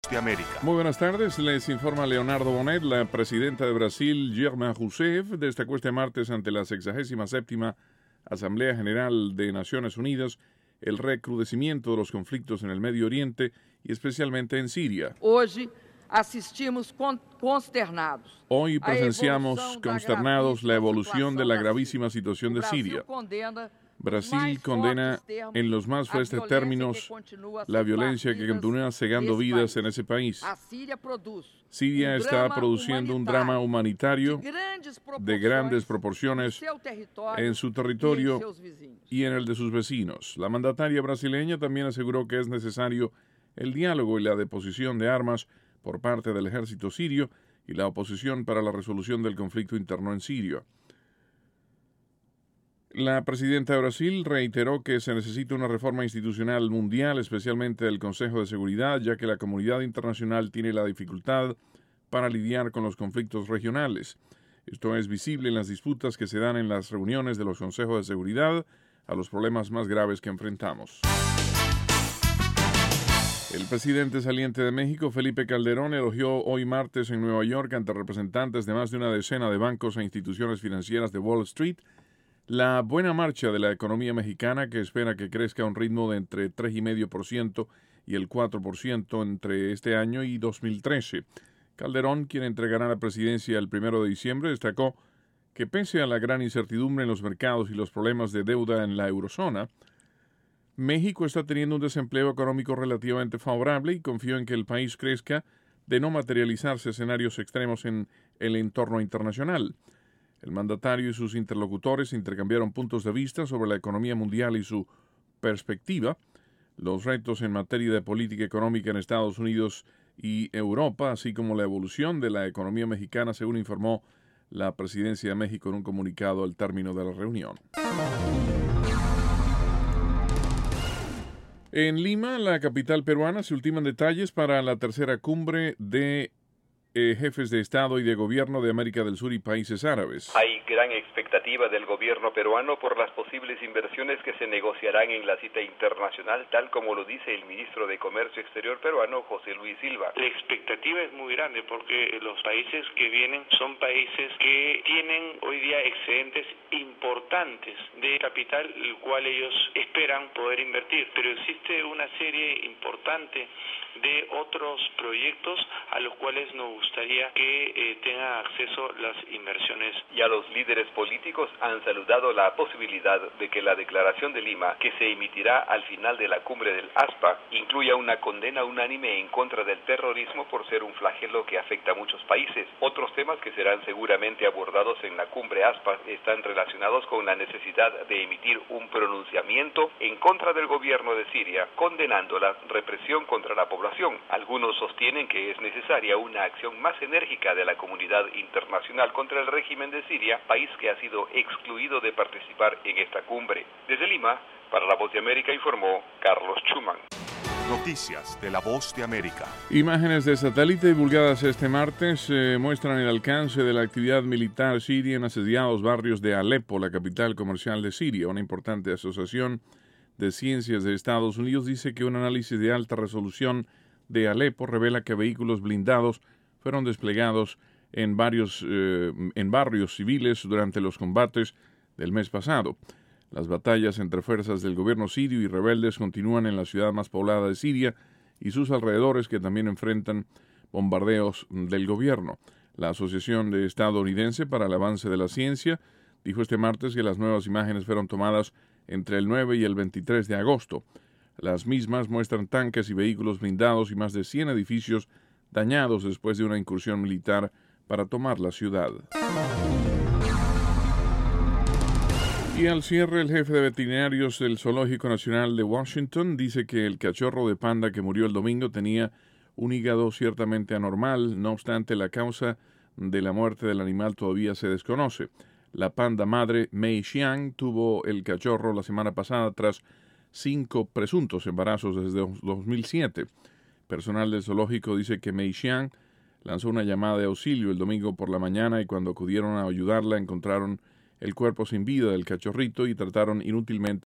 de América. Muy buenas tardes, les informa Leonardo Bonet. La presidenta de Brasil, Dilma Rousseff, destacó este martes ante la 67ª Asamblea General de Naciones Unidas el recrudecimiento de los conflictos en el Medio Oriente y especialmente en Siria. Hoy presenciamos consternados la evolución de la gravísima situación de Siria. Brasil condena en los más fuertes términos la violencia que continúa cegando vidas en ese país. Siria está produciendo un drama humanitario de grandes proporciones en su territorio y en el de sus vecinos. La mandataria brasileña también aseguró que es necesario el diálogo y la deposición de armas por parte del ejército sirio y la oposición para la resolución del conflicto interno en Siria. La presidenta de Brasil reiteró que se necesita una reforma institucional mundial, especialmente del Consejo de Seguridad, ya que la comunidad internacional tiene la dificultad para lidiar con los conflictos regionales. Esto es visible en las disputas que se dan en las reuniones de los consejos de seguridad a los problemas más graves que enfrentamos. El presidente saliente de México, Felipe Calderón, elogió hoy martes en Nueva York ante representantes de más de una decena de bancos e instituciones financieras de Wall Street la buena marcha de la economía mexicana, que espera que crezca a un ritmo de entre 3,5% y el 4% entre este año y 2013. Calderón, quien entregará la presidencia el 1 de diciembre, destacó que pese a la gran incertidumbre en los mercados y los problemas de deuda en la eurozona, México está teniendo un desempleo económico relativamente favorable y confió en que el país crezca de no materializarse escenarios extremos en el entorno internacional. El mandatario y sus interlocutores intercambiaron puntos de vista sobre la economía mundial y su perspectiva, los retos en materia de política económica en Estados Unidos y Europa, así como la evolución de la economía mexicana, según informó la Presidencia de México en un comunicado al término de la reunión. En Lima, la capital peruana, se ultiman detalles para la tercera cumbre de jefes de Estado y de Gobierno de América del Sur y países árabes. Hay gran expectativa del gobierno peruano por las posibles inversiones que se negociarán en la cita internacional, tal como lo dice el ministro de Comercio Exterior peruano, José Luis Silva. La expectativa es muy grande porque los países que vienen son países que tienen hoy día excedentes importantes de capital, el cual ellos esperan poder invertir, pero existe una serie importante de otros proyectos a los cuales nos gustaría que tengan acceso las inversiones. Ya los líderes políticos han saludado la posibilidad de que la declaración de Lima, que se emitirá al final de la cumbre del ASPA, incluya una condena unánime en contra del terrorismo por ser un flagelo que afecta a muchos países. Otros temas que serán seguramente abordados en la cumbre ASPA están relacionados con la necesidad de emitir un pronunciamiento en contra del gobierno de Siria, condenando la represión contra la población. Algunos sostienen que es necesaria una acción más enérgica de la comunidad internacional contra el régimen de Siria, país que ha sido excluido de participar en esta cumbre. Desde Lima, para La Voz de América, informó Carlos Schumann. Noticias de La Voz de América. Imágenes de satélite divulgadas este martes muestran el alcance de la actividad militar siria en asediados barrios de Alepo, la capital comercial de Siria. Una importante asociación de ciencias de Estados Unidos dice que un análisis de alta resolución de Alepo revela que vehículos blindados fueron desplegados en barrios civiles durante los combates del mes pasado. Las batallas entre fuerzas del gobierno sirio y rebeldes continúan en la ciudad más poblada de Siria y sus alrededores, que también enfrentan bombardeos del gobierno. La Asociación Estadounidense para el Avance de la Ciencia dijo este martes que las nuevas imágenes fueron tomadas entre el 9 y el 23 de agosto. Las mismas muestran tanques y vehículos blindados y más de 100 edificios dañados después de una incursión militar para tomar la ciudad. Y al cierre, el jefe de veterinarios del Zoológico Nacional de Washington dice que el cachorro de panda que murió el domingo tenía un hígado ciertamente anormal. No obstante, la causa de la muerte del animal todavía se desconoce. La panda madre Mei Xiang tuvo el cachorro la semana pasada tras 5 presuntos embarazos desde 2007. Personal del zoológico dice que Mei Xiang lanzó una llamada de auxilio el domingo por la mañana y cuando acudieron a ayudarla encontraron el cuerpo sin vida del cachorrito y trataron inútilmente